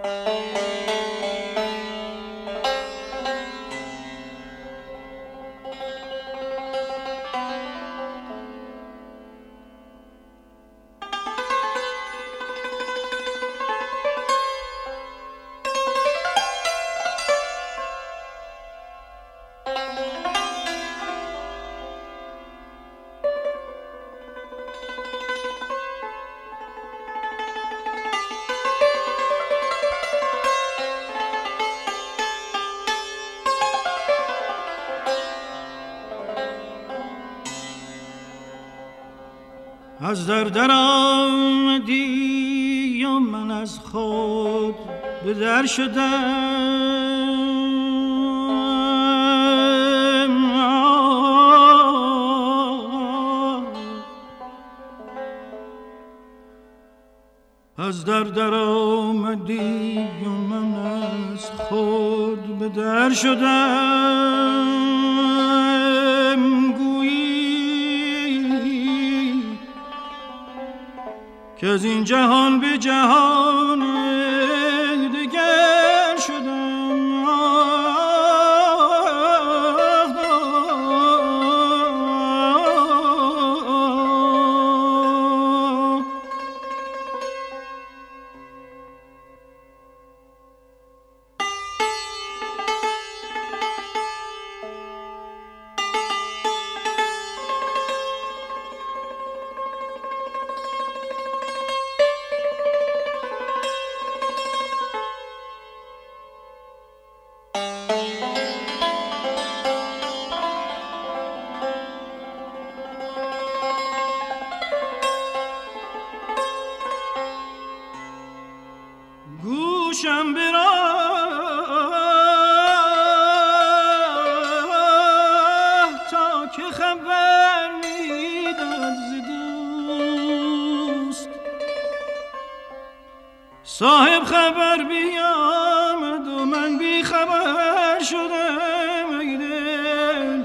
از در آمدی و من از خود به در شدم، از در آمدی و من از خود به در شدم، گویی که از این جهان به جهان دگر شدم. گوشم براه تا که خبر میداد ز دوست، صاحب خبر بیامد و من بی خبر شدم. ای دل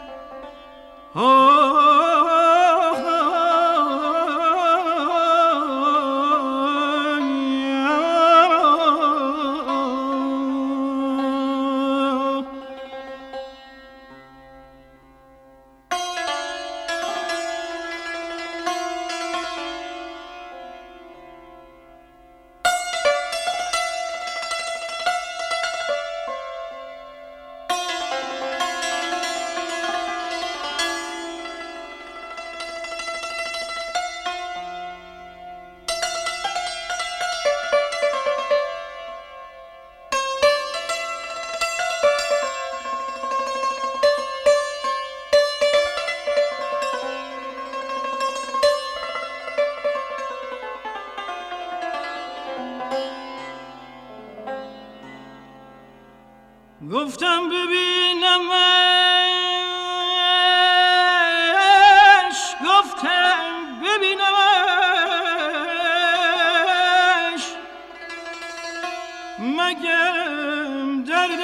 گفتم ببینمش، گفتم ببینمش، مگرم درد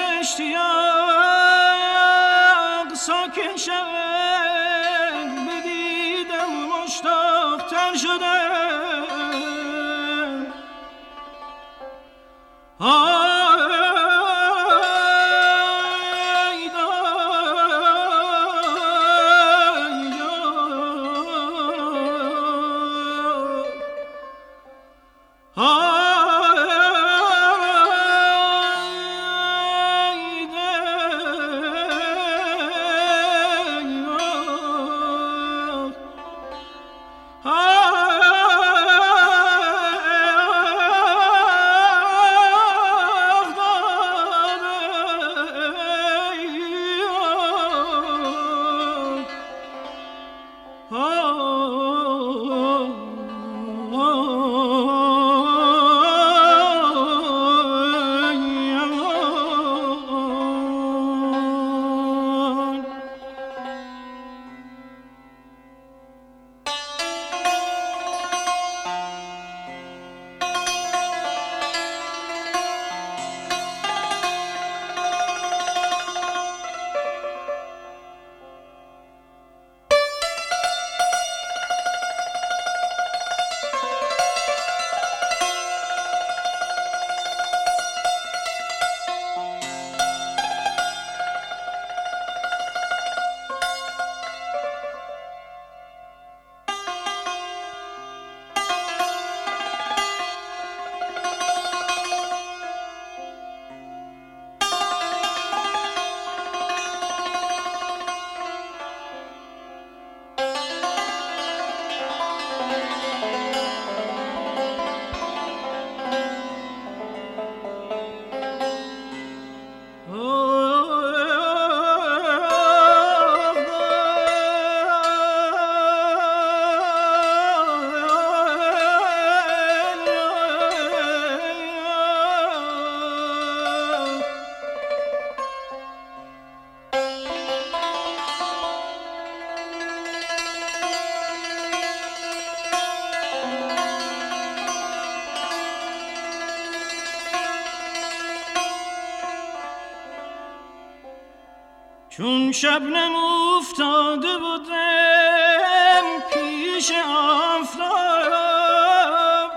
اشتیاق ساکن شود. بدیدم مشتاق تر شدم. چون شبنم افتاده بودم پیش آفتاب،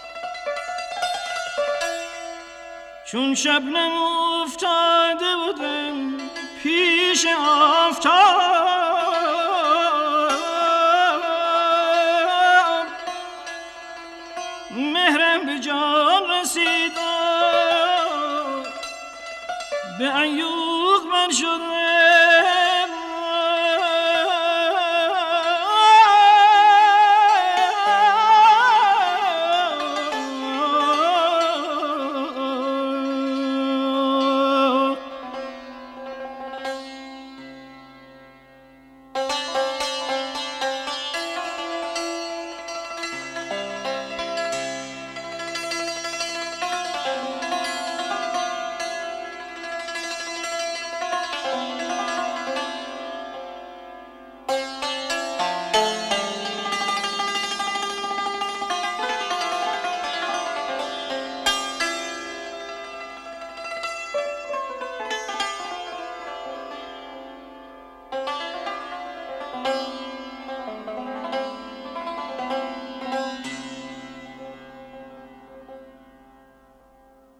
چون شبنم افتاده بودم پیش آفتاب، مهرم به جان رسید، به عیوق من شد